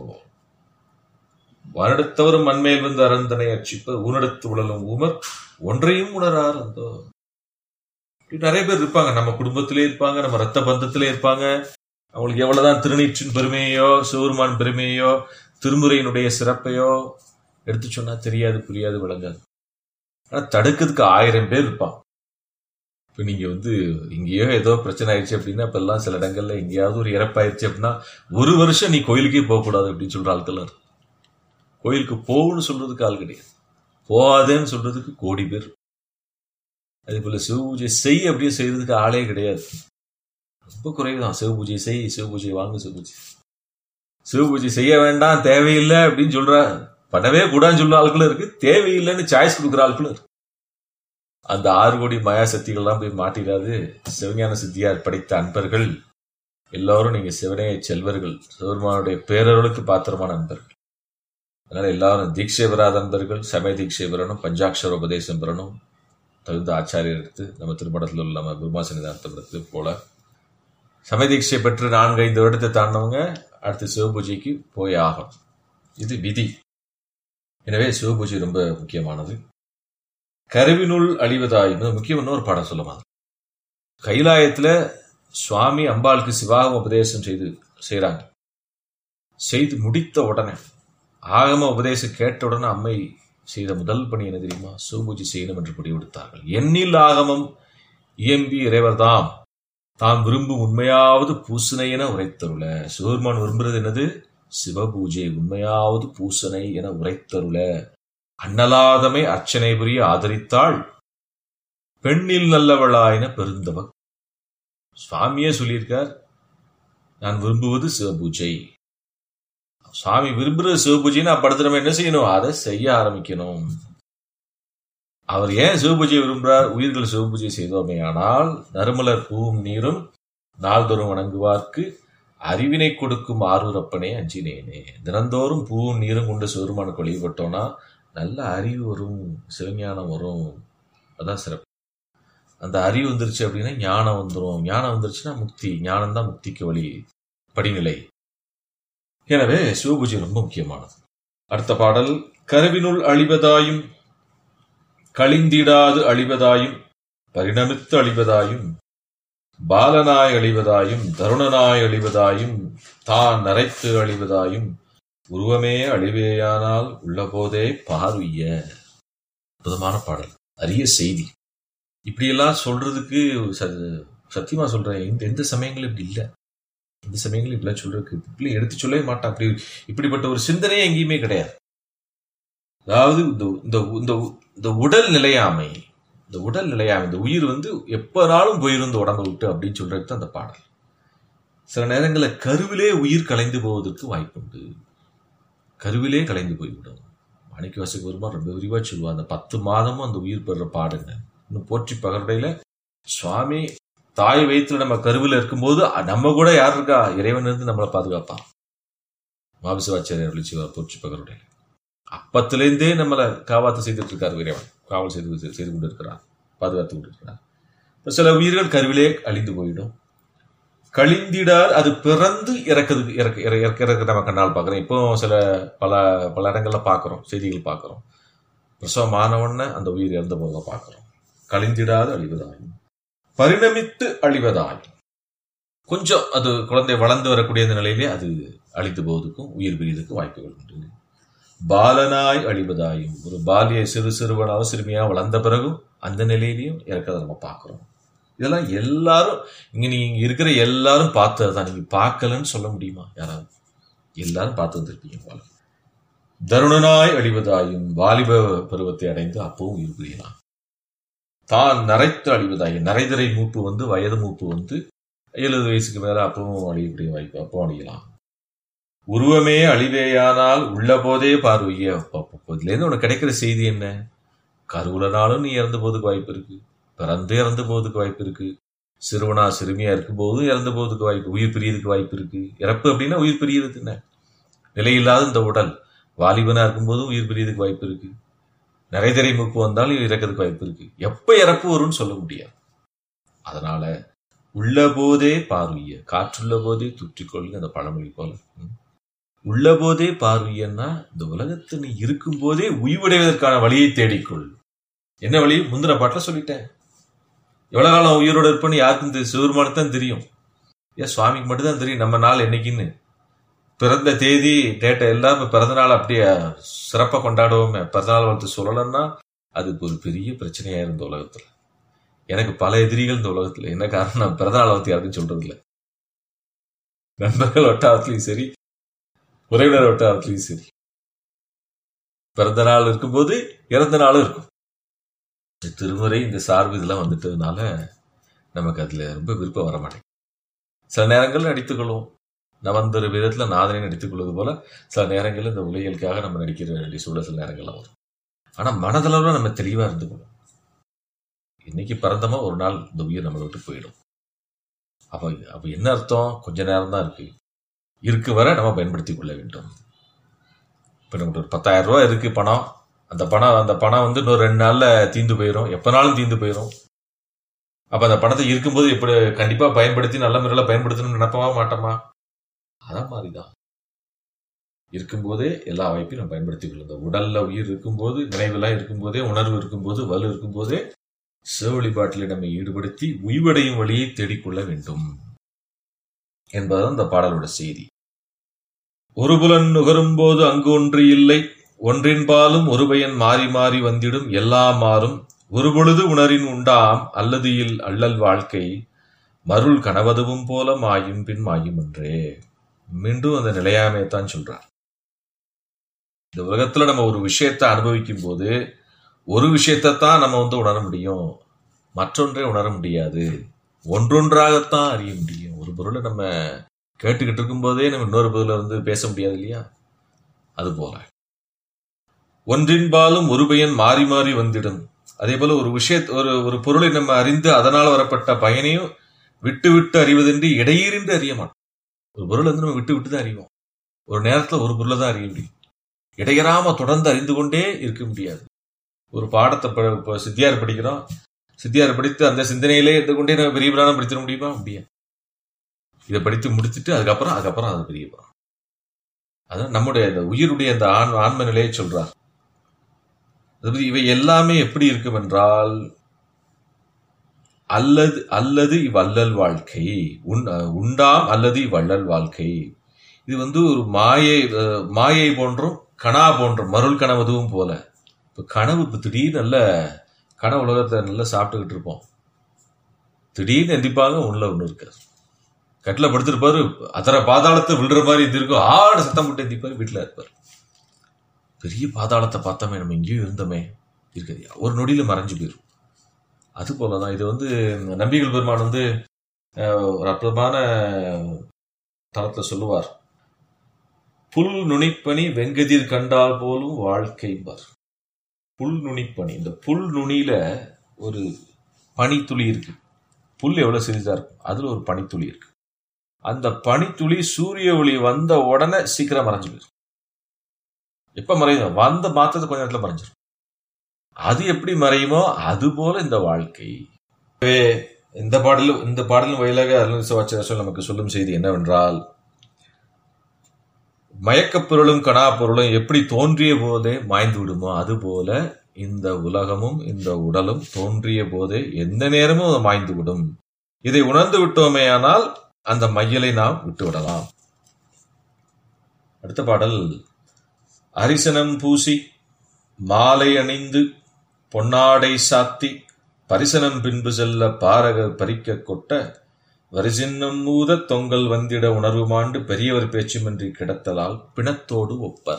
வருடத்தவரும் மண்மேல் வந்து அரந்தனை அச்சிப்ப ஊனெடுத்து உழலும் ஊமர் ஒன்றையும் உணரார். அந்த நிறைய பேர் இருப்பாங்க, நம்ம குடும்பத்திலே இருப்பாங்க, நம்ம ரத்த பந்தத்திலே இருப்பாங்க. அவங்களுக்கு எவ்வளவுதான் திருநீற்றின் பெருமையோ சிவருமான் பெருமையோ திருமுறையினுடைய சிறப்பையோ எடுத்து சொன்னா தெரியாது, புரியாது, விளங்காது. ஆனா தடுக்கிறதுக்கு ஆயிரம் பேர் இருப்பான். இப்ப நீங்க வந்து இங்கேயோ ஏதோ பிரச்சனை ஆயிடுச்சு அப்படின்னா, இப்ப எல்லாம் சில இடங்கள்ல எங்கேயாவது ஒரு இறப்பாயிருச்சு அப்படின்னா ஒரு வருஷம் நீ கோயிலுக்கே போகக்கூடாது அப்படின்னு சொல்ற ஆட்கள் இருக்கு. கோயிலுக்கு போகுன்னு சொல்றதுக்கு ஆள் கிடையாது, போகாதேன்னு சொல்றதுக்கு கோடி பேர். அதே போல சிவபூஜை செய் அப்படின்னு செய்யறதுக்கு ஆளே கிடையாது, ரொம்ப குறைவுதான். சிவபூஜை செய், சிவபூஜை வாங்க, சிவபூஜை சிவபூஜை செய்ய வேண்டாம், தேவையில்லை அப்படின்னு சொல்ற, பண்ணவே கூடாதுன்னு சொல்ற ஆட்களும் இருக்கு, தேவையில்லைன்னு சாய்ஸ் கொடுக்குற ஆட்களும் இருக்கு. அந்த ஆறு கோடி மாயா சக்திகள்லாம் போய் மாட்டிடாது. சிவஞான சித்தியார் படைத்த அன்பர்கள் எல்லாரும் நீங்க சிவனே செல்வர்கள், சிவபெருமானுடைய பேரருளுக்கு பாத்திரமான அன்பர்கள். அதனால எல்லாரும் தீட்சை பெறாத அன்பர்கள் சமய தீட்சை பெறணும், பஞ்சாட்சர உபதேசம் பெறணும், தகுந்த ஆச்சாரியர் எடுத்து நம்ம திருமணத்தில் உள்ள நம்ம குருமாசனிதானத்தை போல சமய தீட்சை பெற்று நான்கு ஐந்து வருடத்தை தாண்டவங்க அடுத்து சிவபூஜைக்கு போய் ஆகும். இது விதி. எனவே சிவபூஜை ரொம்ப முக்கியமானது. கருவினுள் அழிவதாயும் முக்கியம். இன்னொரு பாடம் சொல்லுவாங்க, கைலாயத்துல சுவாமி அம்பாளுக்கு சிவாகம உபதேசம் செய்து செய்யறாங்க. செய்து முடித்த உடனே ஆகம உபதேசம் கேட்ட உடனே அம்மை செய்த முதல் பணி என்ன தெரியுமா? சிவபூஜை செய்யணும் என்று முடிவெடுத்தார்கள். எண்ணில் ஆகமம் இயம்பி இறைவர்தாம் தாம் விரும்பும் உண்மையாவது பூசனை என உரைத்தருள. சிவபெருமான் விரும்புறது என்னது? சிவபூஜை, உண்மையாவது பூசனை என உரைத்தருள. அண்ணலாதமை அர்ச்சனை புரிய ஆதரித்தாள் பெண்ணில் நல்லவளாயின பெருந்தவ. சுவாமியே சொல்லியிருக்கார், நான் விரும்புவது சிவபூஜை. சுவாமி விரும்புறது சிவபூஜைன்னு அப்படத்துல நம்ம என்ன செய்யணும்? அதை செய்ய ஆரம்பிக்கணும். அவர் ஏன் சிவபூஜையை விரும்புகிறார்? உயிர்கள் சிவபூஜை செய்தோமே ஆனால் நறுமலர் பூவும் நீரும் நாள்தோறும் வணங்குவார்க்கு அறிவினை கொடுக்கும் ஆரூரப்பனே அஞ்சினேனே. தினந்தோறும் பூவும் நீரும் கொண்டு சிவருமானுக்கு வழிபட்டோம்னா நல்ல அறிவு வரும், சிவஞானம் வரும். அதான் சிறப்பு. அந்த அறிவு வந்துருச்சு அப்படின்னா ஞானம் வந்துடும். ஞானம் வந்துருச்சுன்னா முக்தி. ஞானம் தான் முக்திக்கு வழி, படிநிலை. எனவே சிவபூஜை ரொம்ப முக்கியமானது. அடுத்த பாடல், கருவினுள் அழிவதாயும் கழிந்திடாது அழிவதாயும் பரிணமித்து அழிவதாயும் பாலனாய் அழிவதாயும் தருணனாய் அழிவதாயும் தான் நரைத்து அழிவதாயும் உருவமே அழிவேயானால் உள்ள போதே பார்வைய. அற்புதமான பாடல், அரிய செய்தி. இப்படியெல்லாம் சொல்றதுக்கு சத்தியமா சொல்றேன், எந்த சமயங்களும் இப்படி இல்லை. இந்த சமயங்களும் இப்படிலாம் சொல்றதுக்கு இப்படி எடுத்து சொல்லவே மாட்டான். அப்படி இப்படிப்பட்ட ஒரு சிந்தனையே எங்கேயுமே கிடையாது. அதாவது இந்த இந்த உடல் நிலையாமை, இந்த உடல் நிலையாமை, இந்த உயிர் வந்து எப்பனாலும் போயிருந்த உடம்பை விட்டு அப்படின்னு சொல்றதுக்கு தான் அந்த பாடல். சில நேரங்களில் கருவிலே உயிர் கலைந்து போவதற்கு வாய்ப்புண்டு. கருவிலே கலைந்து போய்விடும். மாணிக்க வாசக பெருமான் ரொம்ப விரிவா சொல்லுவார், அந்த பத்து மாதமும் அந்த உயிர் பெற பாடுங்க. இன்னும் போற்றி பகருடையில சுவாமி தாய் வயிற்றுல நம்ம கருவில இருக்கும்போது நம்ம கூட யார் இருக்கா? இறைவன் இருந்து நம்மளை பாதுகாப்பான். மாபிசிவாச்சாரியர் போற்றி பகருடையில அப்பத்திலேருந்தே நம்மளை காவாத்து செய்துட்டு இருக்காரு இறைவன். காவல் செய்து செய்து கொண்டு இருக்கிறார், பாதுகாத்து கொண்டு இருக்கிறார். சில உயிர்கள் கருவிலே அழிந்து போயிடும். கழிந்திடால் அது பிறந்து இறக்குது இறக்க இறக்க இறக்க நம்ம கண்ணால் பார்க்குறோம். இப்போ சில பல பல இடங்கள்ல பார்க்குறோம், செய்திகள் பார்க்குறோம். பிரசவமானவொன்ன அந்த உயிர் இறந்த போத பார்க்குறோம். கழிந்திடாது அழிவதாயும் பரிணமித்து அழிவதாயும், கொஞ்சம் அது குழந்தை வளர்ந்து வரக்கூடிய அந்த நிலையிலே அது அழித்து போவதுக்கும் உயிர் பிரிவதற்கு வாய்ப்புகள் உண்டு. பாலனாய் அழிவதாயும், ஒரு பாலிய சிறு சிறுவனாக சிறுமியாக வளர்ந்த பிறகும் அந்த நிலையிலையும் இறக்கதை நம்ம பார்க்குறோம். இதெல்லாம் எல்லாரும் இங்க நீங்க இருக்கிற எல்லாரும் பார்த்ததுதான். நீங்க பார்க்கலன்னு சொல்ல முடியுமா? யாராவது? எல்லாரும் பார்த்து வந்திருப்பீங்க போல. தருணனாய் அழிவதாயும், வாலிப பருவத்தை அடைந்து அப்பவும் உயிர் பிரியலாம். தான் நரைத்து அழிவதாயும், நரைதிரை மூப்பு வந்து வயது மூப்பு வந்து எழுபது வயசுக்கு மேல அப்பவும் அழியக்கூடிய வாய்ப்பு, அப்பவும் அழியலாம். உருவமே அழிவேயானால் உள்ள போதே பார்வையே. இதுல இருந்து உனக்கு கிடைக்கிற செய்தி என்ன? கருவுலனாலும் நீ இறந்து போதுக்கு வாய்ப்பு இருக்கு, பிறந்து இறந்து போவதுக்கு வாய்ப்பு இருக்கு, சிறுவனா சிறுமியா இருக்கும் போதும் இறந்து போவதுக்கு வாய்ப்பு, உயிர் பிரியதுக்கு வாய்ப்பு இருக்கு. இறப்பு அப்படின்னா உயிர் பிரியறது என்ன? நிலையில்லாத இந்த உடல் வாலிபனா இருக்கும் போதும் உயிர் பிரியதுக்கு வாய்ப்பு இருக்கு. நிறைதரை மூப்பு வந்தாலும் இறக்கிறதுக்கு வாய்ப்பு இருக்கு. எப்ப இறப்பு வரும்னு சொல்ல முடியாது. அதனால உள்ள போதே பார்வைய, காற்றுள்ள போதே துற்றிக்கொள்ளுங்க, அந்த பழமொழி போல. உள்ள போதே பார்வையன்னா இந்த உலகத்தை நீ இருக்கும் போதே உயிர்வடைவதற்கான வழியை தேடிக்கொள். என்ன வழி? முந்தின பாட்டில சொல்லிட்டேன். எவ்வளவு காலம் உயிரோட இருப்பேன்னு யாருக்கும் தெரியும்? சிவருமானுக்கு தெரியும். ஏன் சுவாமிக்கு மட்டும்தான் தெரியும் நம்ம நாள் என்னைக்குன்னு. பிறந்த தேதி டேட்டா எல்லாம் பிறந்த நாள் அப்படியே சிறப்பாக கொண்டாடுவோமே. பிறந்தநாள் வாழ்த்து சொல்லலன்னா அதுக்கு ஒரு பெரிய பிரச்சனையா இருந்த உலகத்துல. எனக்கு பல எதிரிகள் இந்த உலகத்துல. என்ன காரணம்? நான் பிறந்தநாள் வாழ்த்து யாருக்கும் சொல்றது இல்லை. நண்பர்கள் வட்டாரத்திலையும் சரி, உறவினர் வட்டாரத்திலையும் சரி, பிறந்த நாள் இருக்கும்போது இறந்த நாளும் இருக்கும். திருமுறை இந்த சார்பு இதெல்லாம் வந்துட்டதுனால நமக்கு அதுல ரொம்ப விருப்பம் வர மாட்டேங்குது. சில நேரங்கள் நடித்துக்கொள்வோம், நவந்தொரு விதத்துல நாதனை நடித்துக் கொள்வது போல சில நேரங்களில் இந்த உலகிற்காக நம்ம நடிக்கிற வேண்டிய சூழல் சில நேரங்கள்ல வரும். ஆனா மனதளவுல நம்ம தெளிவா இருந்துக்கணும். இன்னைக்கு பிறந்தமா ஒரு நாள் இந்த உயிர் நம்மளை விட்டு போயிடும். அப்ப அப்ப என்ன அர்த்தம்? கொஞ்ச நேரம் தான் இருக்கு, இருக்கு வர நம்ம பயன்படுத்திக் கொள்ள வேண்டும். இப்ப நமக்கு ஒரு பத்தாயிரம் ரூபாய் இருக்கு பணம். அந்த பணம் அந்த பணம் வந்து இன்னொரு ரெண்டு நாள்ல தீந்து போயிடும், எப்பனாலும் தீந்து போயிடும். அப்ப அந்த பணத்தை இருக்கும்போது எப்படி கண்டிப்பா பயன்படுத்தி நல்ல முறையில பயன்படுத்தணும்னு நினைப்பவா மாட்டோமா? அதான் மாதிரிதான் இருக்கும்போதே எல்லா வாய்ப்பையும் நம்ம பயன்படுத்திக் கொள்ளும். இந்த உடல்ல உயிர் இருக்கும்போது, நினைவெல்லாம் இருக்கும்போதே, உணர்வு இருக்கும்போது, வலு இருக்கும்போதே சிவ வழிபாட்டில் நம்மை ஈடுபடுத்தி உய்வடையும் வழியை தேடிக்கொள்ள வேண்டும் என்பதுதான் இந்த பாடலோட செய்தி. ஒரு புலன் நுகரும் போது அங்கு ஒன்று இல்லை, ஒன்றின்பாலும் ஒரு பயன் மாறி மாறி வந்திடும், எல்லாம் மாறும் ஒரு பொழுது உணரின் உண்டாம், அல்லது இல் அள்ளல் வாழ்க்கை மருள் கனவதுவும் போல மாயும் பின் மாயும் என்றே. மீண்டும் அந்த நிலையாமையத்தான் சொல்றார். இந்த உலகத்துல நம்ம ஒரு விஷயத்தை அனுபவிக்கும் போது ஒரு விஷயத்தான் நம்ம வந்து உணர முடியும், மற்றொன்றை உணர முடியாது. ஒன்றொன்றாகத்தான் அறிய முடியும். ஒரு பொருளை நம்ம கேட்டுக்கிட்டு இருக்கும் போதே நம்ம இன்னொரு பொருளை வந்து பேச முடியாது இல்லையா? அது போல ஒன்றின்பாலும் ஒரு பயன் மாறி மாறி வந்திடும். அதே போல ஒரு விஷய ஒரு ஒரு பொருளை நம்ம அறிந்து அதனால் வரப்பட்ட பயனையும் விட்டு விட்டு அறிவதென்று இடையீறின்றி அறிய மாட்டோம். ஒரு பொருளை வந்து நம்ம விட்டு விட்டு தான் அறிவோம். ஒரு நேரத்துல ஒரு பொருளை தான் அறிய முடியும். இடையறாம தொடர்ந்து அறிந்து கொண்டே இருக்க முடியாது. ஒரு பாடத்தை சித்தியார் படிக்கிறோம், சித்தியார் படித்து அந்த சிந்தனையிலே இருந்து கொண்டே நம்ம பெரிய புராணம் படிச்சிட முடியுமா? முடியாது. இதை படித்து முடிச்சுட்டு அதுக்கப்புறம் அதுக்கப்புறம் அது பெரிய புராணம். அதான் நம்முடைய அந்த உயிருடைய அந்த ஆண் ஆன்ம நிலையை சொல்றார். இவை எல்லாமே எப்படி இருக்கும் என்றால், அல்லது அல்லது இவ்வல்லல் வாழ்க்கை உண்டாம், அல்லது இவ்வல்லல் வாழ்க்கை. இது வந்து ஒரு மாயை மாயை போன்றும் கனா போன்றும் மருள் கனவதுவும் போல. இப்ப கனவு இப்ப திடீர்னு நல்ல கனவு உலகத்தை நல்லா சாப்பிட்டுக்கிட்டு இருப்போம். திடீர்னு எந்திப்பாங்க, உள்ள ஒண்ணு இருக்காது. கட்டில படுத்திருப்பாரு, அதர பாதாளத்தை விழுற மாதிரி இருக்கும், ஆட சத்தம் போட்டு எந்திப்பாரு, வீட்டுல இருப்பாரு. பெரிய பாதாளத்தை பார்த்தோமே, நம்ம எங்கேயும் இருந்தோமே இருக்குது, ஒரு நொடியில மறைஞ்சு போயிடும். அது போலதான் இது வந்து நம்பிகள் பெருமான் வந்து ஒரு அற்புதமான தளத்துல சொல்லுவார். புல் நுனிப்பணி வெங்கதிர் கண்டால் போலும் வாழ்க்கை பார். புல் நுனிப்பணி, இந்த புல் நுனியில ஒரு பனித்துளி இருக்கு. புல் எவ்வளவு சிறிதா இருக்கும், அதுல ஒரு பனித்துளி இருக்கு. அந்த பனித்துளி சூரிய ஒளி வந்த உடனே சீக்கிரம் மறைஞ்சு போயிடும். எப்ப மறையும்? வந்த மாத்திரத்தை கொஞ்ச நேரத்துல மறைஞ்சிடும். அது எப்படி மறையுமோ அது போல இந்த வாழ்க்கை. இந்த பாடலும் இந்த பாடலும் வயலாக அருள்வாச்சர் நமக்கு சொல்லும் செய்தி என்னவென்றால், மயக்கப் பொருளும் கனா பொருளும் எப்படி தோன்றிய போதே மாய்ந்து விடுமோ அது போல இந்த உலகமும் இந்த உடலும் தோன்றிய போதே எந்த நேரமும் மாய்ந்து விடும். இதை உணர்ந்து விட்டோமேயானால் அந்த மையலை நாம் விட்டுவிடலாம். அடுத்த பாடல், அரிசனம் பூசி மாலை அணிந்து பொன்னாடை சாத்தி பரிசனம் பின்பு செல்ல பாரகர் பறிக்க கொட்ட வரிசின்னம் மூத தொங்கல் வந்திட உணர்வு மாண்டு பெரியவர் பேச்சுமின்றி கிடத்தலால் பிணத்தோடு ஒப்பர்.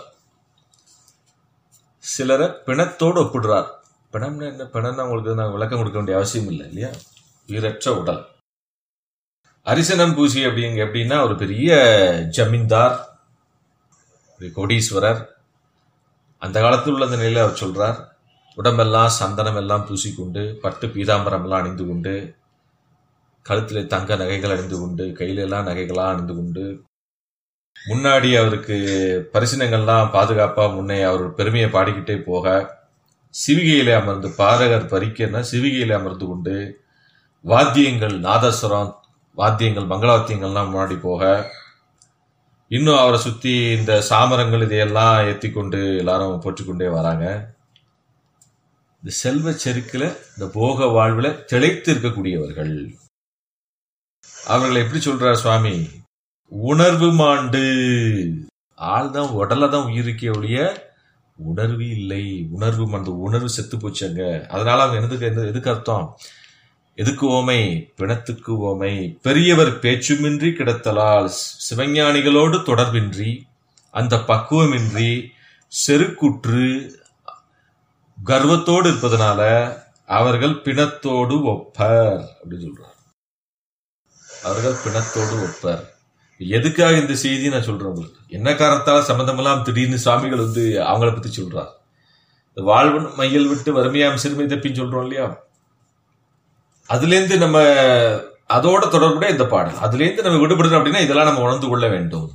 சிலரை பிணத்தோடு ஒப்பிடுறார். பிணம்னா என்ன? பிணம்னா உங்களுக்கு நான் விளக்கம் கொடுக்க வேண்டிய அவசியம் இல்லை இல்லையா? உயிரற்ற உடல். அரிசனம் பூசி அப்படிங்க எப்படின்னா ஒரு பெரிய ஜமீன்தார், கோடீஸ்வரர், அந்த காலத்தில் உள்ள அந்த நிலையில அவர் சொல்றார். உடம்பெல்லாம் சந்தனம் எல்லாம் பூசிக்கொண்டு, பட்டு பீதாம்பரம் எல்லாம் அணிந்து கொண்டு, கழுத்திலே தங்க நகைகள் அணிந்து கொண்டு, கையில எல்லாம் நகைகளாக அணிந்து கொண்டு, முன்னாடி அவருக்கு பரிசினங்கள்லாம் பாதுகாப்பா முன்னே அவர் பெருமையை பாடிக்கிட்டே போக, சிவிகையிலே அமர்ந்து பாரகர் பறிக்கன்னா சிவிகையிலே அமர்ந்து கொண்டு, வாத்தியங்கள் நாதஸ்வரம் வாத்தியங்கள் மங்களவாத்தியங்கள்லாம் முன்னாடி போக, இன்னும் அவரை சுத்தி இந்த சாமரங்கள் இதையெல்லாம் ஏற்றி கொண்டு எல்லாரும் போற்றுக்கொண்டே வராங்க. இந்த செல்வ செருக்குல இந்த போக வாழ்வுல திளைத்து இருக்கக்கூடியவர்கள். அவர்களை எப்படி சொல்றார் சுவாமி? உணர்வு மாண்டு. ஆள் தான் உடல தான் உயிருக்கே ஒழிய உணர்வு இல்லை. உணர்வு மாண்டு, உணர்வு செத்து போச்சாங்க. அதனால அவங்க எதுக்கு எதுக்கு அர்த்தம்? எதுக்கு ஓமை? பிணத்துக்கு ஓமை. பெரியவர் பேச்சுமின்றி கிடத்தலால், சிவஞானிகளோடு தொடர்பின்றி, அந்த பக்குவமின்றி, செருக்குற்று கர்வத்தோடு இருப்பதனால அவர்கள் பிணத்தோடு ஒப்பர் அப்படின்னு சொல்றார். அவர்கள் பிணத்தோடு ஒப்பர். எதுக்காக இந்த செய்தி நான் சொல்றேன் உங்களுக்கு? என்ன காரணத்தால் சம்பந்தமெல்லாம் திடீர்னு சுவாமிகள் வந்து அவங்கள பத்தி சொல்றார். வாழ்வன் மையல் விட்டு வறுமையாம் சிறுமை தப்பின்னு சொல்றோம் இல்லையா? அதுல இருந்து நம்ம அதோட தொடர்புடைய இந்த பாடல், அதுல இருந்து நம்ம விடுபடுறோம் அப்படின்னா இதெல்லாம் நம்ம உணர்ந்து கொள்ள வேண்டும்.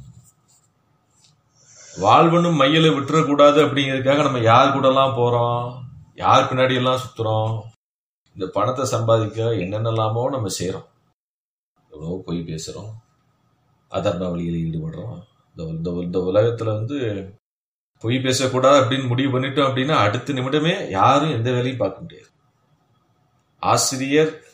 வாழ்வனும் மையலை விட்டுறக்கூடாது அப்படிங்கிறதுக்காக நம்ம யார் கூட எல்லாம் போறோம், யார் பின்னாடி எல்லாம் சுத்துறோம், இந்த பணத்தை சம்பாதிக்க என்னென்னலாமோ நம்ம செய்யறோம். எவ்வளவோ பொய் பேசுறோம், அதர்ம வழியில் ஈடுபடுறோம். இந்த இந்த உலகத்துல வந்து பொய் பேசக்கூடாது அப்படின்னு முடிவு பண்ணிட்டோம் அப்படின்னா அடுத்த நிமிடமே யாரும் எந்த வேலையும் பார்க்க முடியாது. ஆசிரியர்,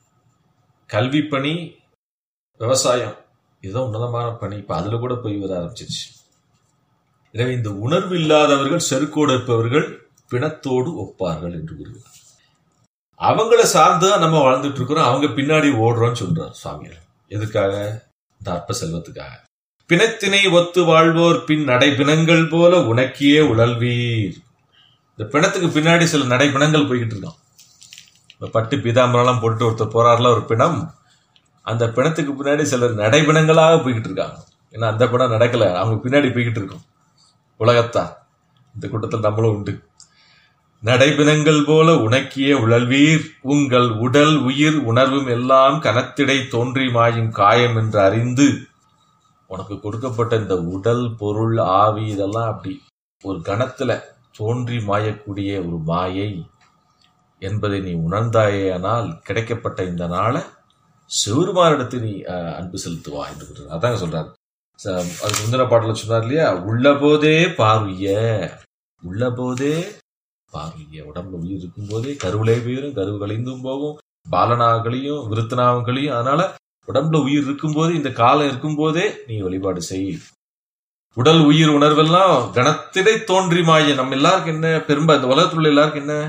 கல்வி பணி, விவசாயம், இதுதான் உன்னதமான பணி. இப்ப அதுல கூட போய் வர ஆரம்பிச்சிருச்சு. எனவே இந்த உணர்வு இல்லாதவர்கள், செருக்கோடு இருப்பவர்கள் பிணத்தோடு ஒப்பார்கள் என்று கூறுகிறார். அவங்கள சார்ந்துதான் நம்ம வாழ்ந்துட்டு இருக்கிறோம், அவங்க பின்னாடி ஓடுறோம்னு சொல்றார் சுவாமியார். எதுக்காக? இந்த அற்ப செல்வத்துக்காக. பிணத்தினை ஒத்து வாழ்வோர் பின் நடைபிணங்கள் போல உனக்கியே உழல்வீர். இந்த பிணத்துக்கு பின்னாடி சில நடைபிணங்கள் போய்கிட்டு இருக்கான். பட்டு பீதாம்பரம் போட்டு ஒருத்தர் போறாருல ஒரு பிணம், அந்த பிணத்துக்கு பின்னாடி சிலர் நடைபிணங்களாக போய்கிட்டு இருக்காங்க. ஏன்னா அந்த பிணம் நடக்கல, அவங்க பின்னாடி போய்கிட்டு இருக்கோம். உலகத்தான் இந்த கூட்டத்தில் நம்மளும் உண்டு. நடைபிணங்கள் போல உனக்கிய உழல்வீர், உங்கள் உடல் உயிர் உணர்வும் எல்லாம் கனத்திடை தோன்றி மாயும் காயம் என்று அறிந்து, உனக்கு கொடுக்கப்பட்ட இந்த உடல் பொருள் ஆவி இதெல்லாம் அப்படி ஒரு கணத்துல தோன்றி மாயக்கூடிய ஒரு மாயை என்பதை நீ உணர்ந்தாயேயானால் கிடைக்கப்பட்ட இந்த நாளை சிவருமானிடத்து நீ அன்பு செலுத்துவா என்று அதாங்க சொல்றாரு. அதுக்கு முந்தின பாட்டில் சொன்னார் இல்லையா, உள்ள போதே பார்வைய, உள்ள போதே பார்வைய. உடம்புல உயிர் இருக்கும் போதே கருவிலே போயிரும், கருவு கழிந்தும் போகும், பாலனாகளையும் விருத்தனாகளையும். அதனால உடம்புல உயிர் இருக்கும் போது, இந்த காலம் இருக்கும் போதே நீ வழிபாடு செய். உடல் உயிர் உணர்வெல்லாம் கணத்திடை தோன்றி மாய. நம்ம எல்லாருக்கும் என்ன பெரும்ப, இந்த உலகத்தில் உள்ள எல்லாருக்கும் என்ன,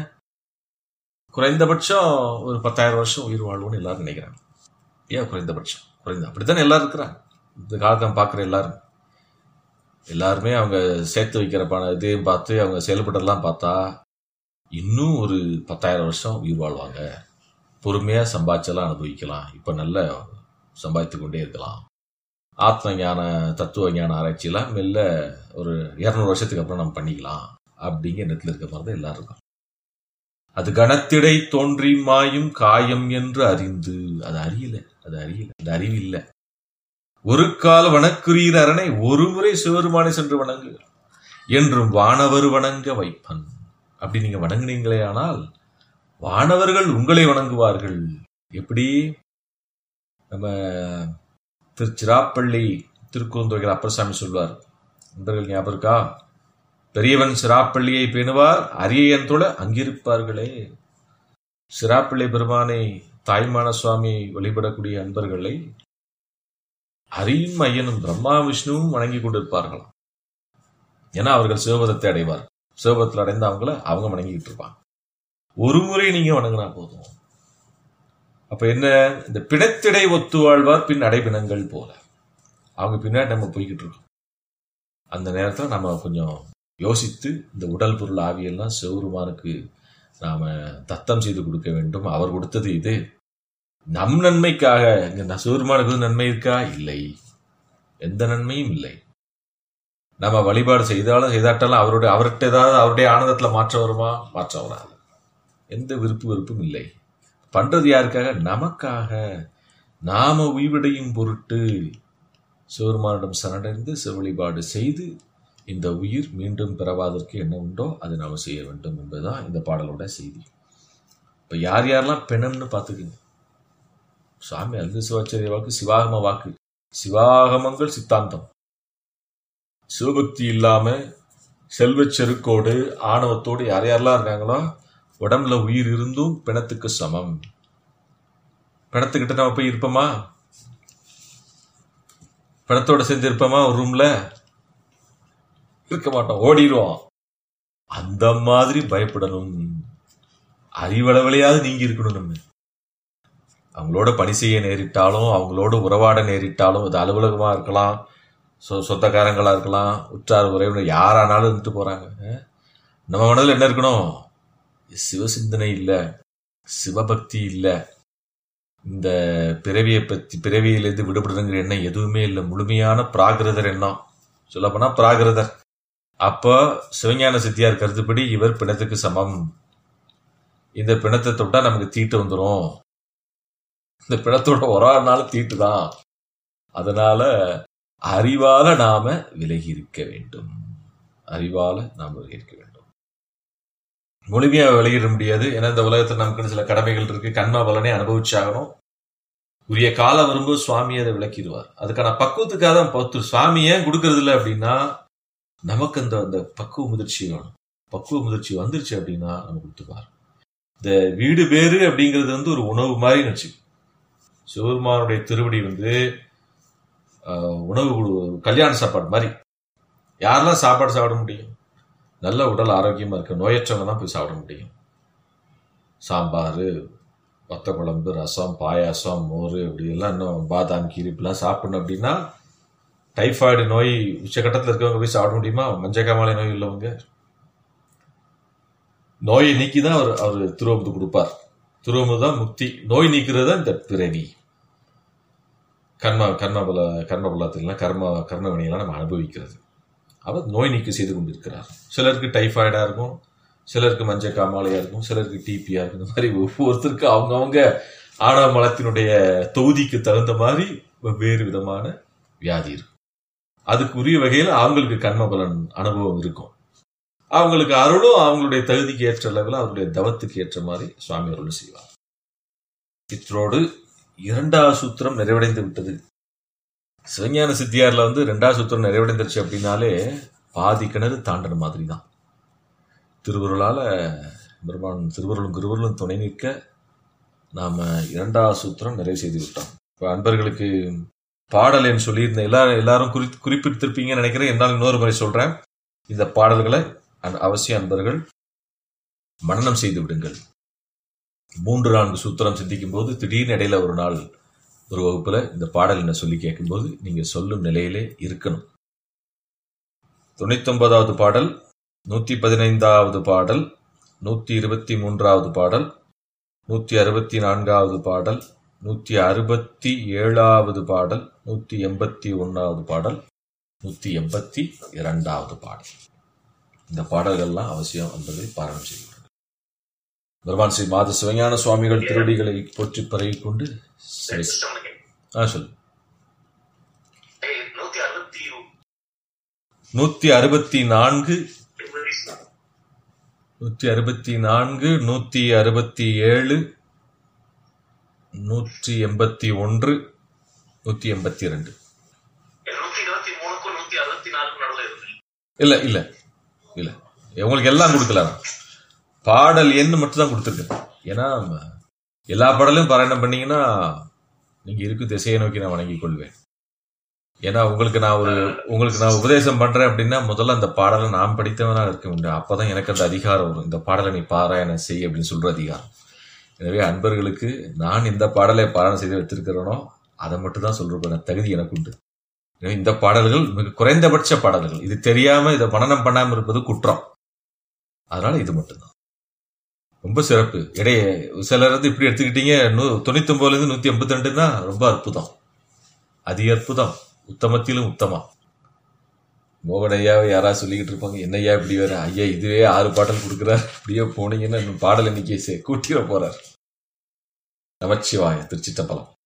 குறைந்தபட்சம் ஒரு பத்தாயிரம் வருஷம் உயிர் வாழ்வோன்னு எல்லாரும் நினைக்கிறாங்க. ஏன் குறைந்தபட்சம்? குறைந்த அப்படித்தானே எல்லாரும் இருக்கிறாங்க. இந்த காலத்தை பார்க்குற எல்லாரும் எல்லாருமே அவங்க சேர்த்து வைக்கிற பண இதையும் பார்த்து அவங்க செயல்பட்டதெல்லாம் பார்த்தா இன்னும் ஒரு பத்தாயிரம் வருஷம் உயிர் வாழ்வாங்க. பொறுமையாக சம்பாதிச்செல்லாம் அனுபவிக்கலாம். இப்போ நல்ல சம்பாதித்து கொண்டே இருக்கலாம். ஆத்ம ஞான தத்துவ ஞான ஆராய்ச்சியெல்லாம் மெல்ல ஒரு இரநூறு வருஷத்துக்கு அப்புறம் நம்ம பண்ணிக்கலாம் அப்படிங்கிற இடத்துல இருக்க மாதிரி தான் எல்லாரும் இருக்கும். அது கணத்திடை தோன்றி மாயும் காயம் என்று அறிந்து, அது அறியல, அது அறியல, அது அறிவு இல்லை. ஒரு கால வணக்குறீர் அரணை ஒரு முறை சிவருமானை சென்று வணங்குகிறார். என்றும் வானவர் வணங்க வைப்பன். அப்படி நீங்க வணங்குனீங்களே ஆனால் வானவர்கள் உங்களை வணங்குவார்கள். எப்படி? நம்ம திருச்சிராப்பள்ளி திருக்குறுந்தொகையில் அப்பர்சாமி சொல்வார், நண்பர்கள் ஞாபகம் இருக்கா? பெரியவன் சிராப்பள்ளியை பேணுவார், அரியன் தொழ அங்கிருப்பார்களே. சிராப்பள்ளி பெருமானை தாய்மான சுவாமி வழிபடக்கூடிய அன்பர்களை அரியும் ஐயனும் பிரம்மா விஷ்ணுவும் வணங்கி கொண்டிருப்பார்களாம். ஏன்னா அவர்கள் சிவபதத்தை அடைவார். சிவபதத்தில் அடைந்த அவங்கள அவங்க வணங்கிட்டு இருப்பாங்க. ஒரு முறை நீங்க வணங்கினா போதும். அப்ப என்ன? இந்த பிணத்திடை ஒத்து வாழ்வார் பின் அடைபிணங்கள் போல. அவங்க பின்னாடி நம்ம போய்கிட்டு இருக்கோம். அந்த நேரத்தில் நம்ம கொஞ்சம் யோசித்து இந்த உடல் பொருள் ஆவியெல்லாம் சிவபெருமானுக்கு நாம தத்தம் செய்து கொடுக்க வேண்டும். அவர் கொடுத்தது இது நம் நன்மைக்காக. இங்க சிவபெருமானுக்கு நன்மை இருக்கா? இல்லை, எந்த நன்மையும் இல்லை. நம்ம வழிபாடு செய்தாலும் செய்தாட்டாலும் அவருடைய அவர்கிட்ட ஏதாவது அவருடைய ஆனந்தத்துல மாற்ற வருமா? மாற்ற வராது. எந்த விருப்பு வெறுப்பும் இல்லை. பண்றது யாருக்காக? நமக்காக. நாம உய்வடையும் பொருட்டு சிவபெருமானிடம் சரணடைந்து சிவவழிபாடு செய்து இந்த உயிர் மீண்டும் பிறவாதற்கு என்ன உண்டோ அதை நாம செய்ய வேண்டும் என்பதுதான் இந்த பாடலோட செய்தி. இப்ப யார் யாரெல்லாம் பெணம்னு பார்த்துக்குங்க. சுவாமி அருள் சிவாச்சாரிய வாக்கு சிவாகம வாக்கு. சிவாகமங்கள் சித்தாந்தம். சிவபக்தி இல்லாம செல்வச் செருக்கோடு ஆணவத்தோடு யார் யாரெல்லாம் இருக்காங்களோ உடம்புல உயிர் இருந்தும் பிணத்துக்கு சமம். பிணத்துக்கிட்ட நம்ம போய் இருப்போமா? பிணத்தோட சேர்ந்து இருப்போமா? ஒரு ரூம்ல இருக்க மாட்டோம், ஓடிடுவோம். அந்த மாதிரி பயப்படணும். அறிவளவிலையாவது நீங்கி இருக்கணும். நம்ம அவங்களோட பணி செய்ய நேரிட்டாலும் அவங்களோட உறவாட நேரிட்டாலும் அது அலுவலகமா இருக்கலாம், சொ சொந்தக்காரங்களா இருக்கலாம், உற்றார் உறவினர் யாரானாலும் இருந்துட்டு போறாங்க. நம்ம மனதில் என்ன இருக்கணும்? சிவசிந்தனை இல்லை, சிவபக்தி இல்லை, இந்த பிறவியை பற்றி பிறவியிலிருந்து விடுபடுறங்கிற எண்ணம் எதுவுமே இல்லை. முழுமையான பிராகிருதர் எண்ணம். சொல்ல போனா பிராகிருதர். அப்போ சிவஞான சித்தியார் கருத்துப்படி இவர் பிணத்துக்கு சமம். இந்த பிணத்தை தொட்டா நமக்கு தீட்டு வந்துடும். இந்த பிணத்தோட ஒரு நாள் தீட்டு தான். அதனால அறிவால நாம விலகி இருக்க வேண்டும். அறிவால நாம விலகி இருக்க வேண்டும். முழுமையா விலகிட முடியாது. ஏன்னா இந்த உலகத்தில் நமக்கு சில கடமைகள் இருக்கு. கர்ம பலனை அனுபவிச்சாகணும். உரிய காலம் வரும்போது சுவாமி அதை விளக்கிடுவார். அதுக்கான பக்குவத்துக்காக தான் பத்து சுவாமி ஏன் கொடுக்கறது இல்லை அப்படின்னா நமக்கு அந்த அந்த பக்குவ முதிர்ச்சி வேணும். பக்குவ முதிர்ச்சி வந்துருச்சு அப்படின்னா நம்ம கொடுத்துப்பார். இந்த வீடு பேரு அப்படிங்கிறது வந்து ஒரு உணவு மாதிரி நினைச்சு. சிவபெருமானுடைய திருவடி வந்து உணவு கல்யாண சாப்பாடு மாதிரி. யாரெல்லாம் சாப்பாடு சாப்பிட முடியும்? நல்ல உடல் ஆரோக்கியமா இருக்க நோயற்றவங்க தான் போய் சாப்பிட முடியும். சாம்பார், வத்த குழம்பு, ரசம், பாயாசம், மோர் இப்படி எல்லாம் இன்னும் பாதாம் கீரி இப்படிலாம் சாப்பிடணும் அப்படின்னா டைஃபாய்டு நோய் உச்சகட்டத்தில் இருக்கவங்க போய் சாப்பிட முடியுமா? மஞ்சக்காமலை நோய் உள்ளவங்க. நோயை நீக்கி தான் அவர் அவர் திருவமுது கொடுப்பார். திருவமுது தான் முக்தி. நோய் நீக்கிறது தான் இந்த பிறவி. கர்ம கர்மபல கர்மபலத்திலாம் கர்ம கர்மவினையெல்லாம் நம்ம அனுபவிக்கிறது. அவர் நோய் நீக்கி செய்து கொண்டிருக்கிறார். சிலருக்கு டைஃபாய்டா இருக்கும், சிலருக்கு மஞ்ச காமாலையா இருக்கும், சிலருக்கு டிபியா இருக்கும். இந்த மாதிரி ஒவ்வொருத்தருக்கு அவங்கவுங்க ஆணவ மலத்தினுடைய தொகுதிக்கு தகுந்த மாதிரி வெவ்வேறு விதமான வியாதி இருக்கும். அதுக்கு உரிய வகையில் அவங்களுக்கு கர்மபலன் அனுபவம் இருக்கும். அவங்களுக்கு அருளும் அவங்களுடைய தகுதிக்கு ஏற்ற அளவில் அவருடைய தவத்துக்கு ஏற்ற மாதிரி சுவாமி அருள் செய்வார். இத்தோடு இரண்டாவது சூத்திரம் நிறைவடைந்து விட்டது. சிவஞான சித்தியார்ல வந்து ரெண்டாவது சூத்திரம் நிறைவடைந்துருச்சு அப்படின்னாலே பாதி கிணறு தாண்டன மாதிரி தான். திருவருளால பெருமான் திருவருளும் குருவருளும் துணை நிற்க நாம இரண்டாவது சூத்திரம் நிறைவு செய்து விட்டோம். இப்போ அன்பர்களுக்கு பாடல் என்று சொல்லியிருந்த எல்லாரும் எல்லாரும் குறி குறிப்பிட்டிருப்பீங்கன்னு நினைக்கிறேன். என்னால் இன்னொரு முறை சொல்றேன். இந்த பாடல்களை அவசியம் அன்பர்கள் மனனம் செய்து விடுங்கள். மூன்று நான்கு சூத்திரம் சிந்திக்கும் போது திடீர்னு இடையில ஒரு நாள் ஒரு வகுப்புல இந்த பாடல் என்ன சொல்லி கேட்கும்போது நீங்க சொல்லும் நிலையிலே இருக்கணும். தொண்ணூத்தி ஒன்பதாவது பாடல், நூத்தி பதினைந்தாவது பாடல், நூத்தி இருபத்தி மூன்றாவது பாடல், நூத்தி அறுபத்தி நான்காவது பாடல், நூத்தி அறுபத்தி ஏழாவது பாடல், நூத்தி எண்பத்தி ஒன்னாவது பாடல், நூத்தி எண்பத்தி இரண்டாவது பாடல். இந்த பாடல்கள்லாம் அவசியம் என்பதை பாராயணம் செய்கிறார். பெருமான் ஸ்ரீ மாத சிவஞான சுவாமிகள் திருவடிகளை போற்றி பரவி கொண்டு சொல்லு. நூத்தி அறுபத்தி நான்கு நூத்தி அறுபத்தி நான்கு நூத்தி அறுபத்தி ஏழு நூற்றி எண்பத்தி ஒன்று நூத்தி எண்பத்தி ரெண்டு இல்ல இல்ல இல்ல உங்களுக்கு எல்லாம் கொடுக்கல, பாடல் எண் மட்டும் தான் கொடுத்துருக்கேன். ஏன்னா எல்லா பாடலையும் பாராயணம் பண்ணீங்கன்னா நீங்க இருக்கு திசையை நோக்கி நான் வணங்கிக் கொள்வேன். ஏன்னா உங்களுக்கு நான் ஒரு உங்களுக்கு நான் உபதேசம் பண்றேன் அப்படின்னா முதல்ல அந்த பாடலை நான் படித்தவனா இருக்க முடியும். அப்பதான் எனக்கு அந்த அதிகாரம் வரும், இந்த பாடலை நீ பாராயணம் செய் அப்படின்னு சொல்ற அதிகாரம். எனவே அன்பர்களுக்கு நான் இந்த பாடலை பாராயணம் செய்து வைத்திருக்கிறேனோ அதை மட்டும் தான் சொல்றேன், தகுதி எனக்கு உண்டு. எனவே இந்த பாடல்கள் மிக குறைந்தபட்ச பாடல்கள், இது தெரியாம இதை மனனம் பண்ணாம இருப்பது குற்றம். அதனால இது மட்டும்தான் ரொம்ப சிறப்பு. இடைய சிலர் வந்து இப்படி எடுத்துக்கிட்டீங்க, நூ தொண்ணூத்தி ஒன்பதுல இருந்து நூத்தி எண்பத்தி ரெண்டுன்னா ரொம்ப அற்புதம், அதி அற்புதம், உத்தமத்திலும் உத்தமா. மோகனையாவை யாராவது சொல்லிக்கிட்டு இருப்பாங்க, என்னையா இப்படி வேற, ஐயா இதுவே ஆறு பாடல் கொடுக்குறாரு, இப்படியே போனீங்கன்னா இன்னும் பாடல் எண்ணிக்கை கூட்டிட போறார். நமச்சிவாய. திருச்சிற்றம்பலம்.